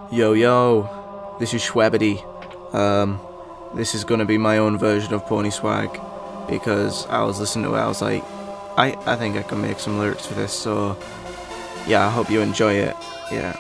Yo yo, this is Schwebedy. This is gonna be my own version of Pony Swag, because I was listening to it, I was like, I think I can make some lyrics for this, so yeah, I hope you enjoy it. Yeah.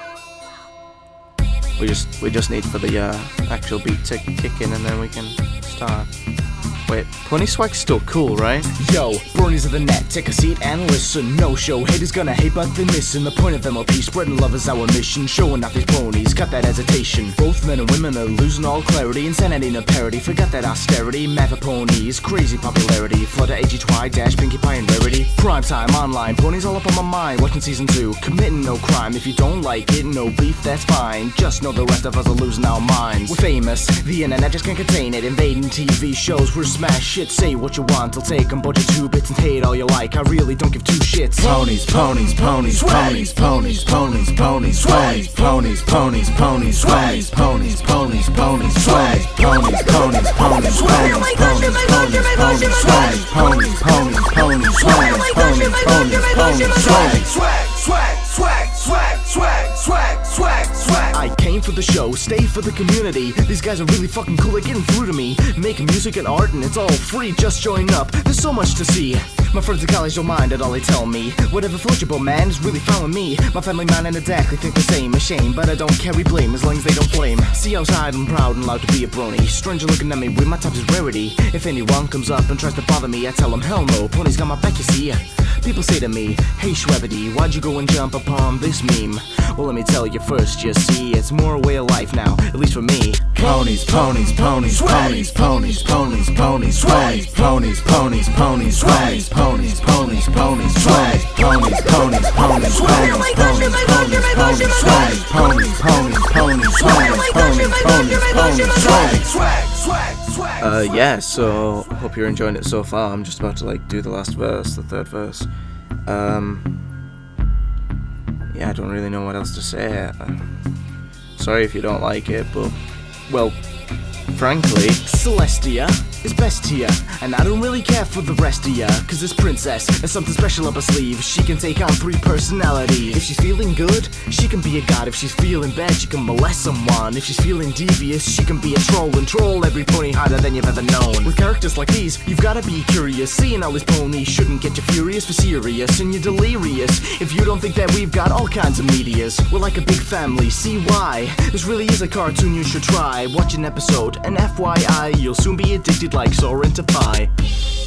We just need for the actual beat to kick in and then we can start. Wait, Pony Swag's still cool, right? Yo, bronies of the net, take a seat and listen. No show, haters gonna hate but they're missing the point of MLP. Spreading love is our mission, showing off these ponies, cut that hesitation. Both men and women are losing all clarity, insanity no parody. Forgot that austerity, mad for ponies, crazy popularity. Flood of AG2I, Dash, Pinkie Pie and Rarity. Prime time, online, ponies all up on my mind. Watching season 2, committing no crime. If you don't like it, no beef, that's fine. Just know the rest of us are losing our minds. We're famous, the internet just can't contain it. Invading TV shows, we're smash shit, say what you want, I'll take them, bunch of 2 bits and hate all you like, I really don't give 2 shits. Ponies, ponies, ponies, ponies, ponies, ponies, ponies, ponies, ponies, ponies, ponies, ponies, ponies, ponies, ponies, swag, ponies, ponies, ponies, ponies, ponies, ponies, swag, ponies, ponies, ponies, swag, ponies, ponies, ponies, swag, swag, swag, swag, swag, swag, swag, swag, swag. I came for the show, stay for the community. These guys are really fucking cool, they're getting through to me. Making music and art and it's all free, just join up, there's so much to see. My friends at college don't mind at all they tell me. Whatever floats your boat, man, is really fine with me. My family, man, and exactly think the same. A shame, but I don't carry blame as long as they don't flame. See outside, I'm proud and allowed to be a brony. Stranger looking at me with my type is rarity. If anyone comes up and tries to bother me, I tell them hell no, pony's got my back, you see. People say to me, hey Schwebedy, why'd you go and jump upon this meme? Well, let me tell you first, you see, it's more a way of life now, at least for me. Ponies, ponies, ponies, ponies, ponies, ponies, ponies, swag, ponies, ponies, ponies, swag, ponies, ponies, ponies, swag, ponies, ponies, ponies, swag, ponies, ponies, ponies, swag, ponies, ponies, ponies, swag, ponies, ponies, ponies, swag, swag, swag, swag. Yeah, so hope you're enjoying it so far. I'm just about to do the last verse, the third verse. Yeah, I don't really know what else to say. Sorry if you don't like it, but, well, frankly, Celestia is best here, and I don't really care for the rest of ya, cause this princess has something special up her sleeve. She can take on 3 personalities. If she's feeling good, she can be a god. If she's feeling bad, she can molest someone. If she's feeling devious, she can be a troll and troll every pony harder than you've ever known. With characters like these, you've gotta be curious. Seeing all these ponies shouldn't get you furious for serious, and you're delirious if you don't think that we've got all kinds of medias. We're like a big family, see why? This really is a cartoon you should try. Watch an episode, and FYI, you'll soon be addicted like Soarin' to Pie.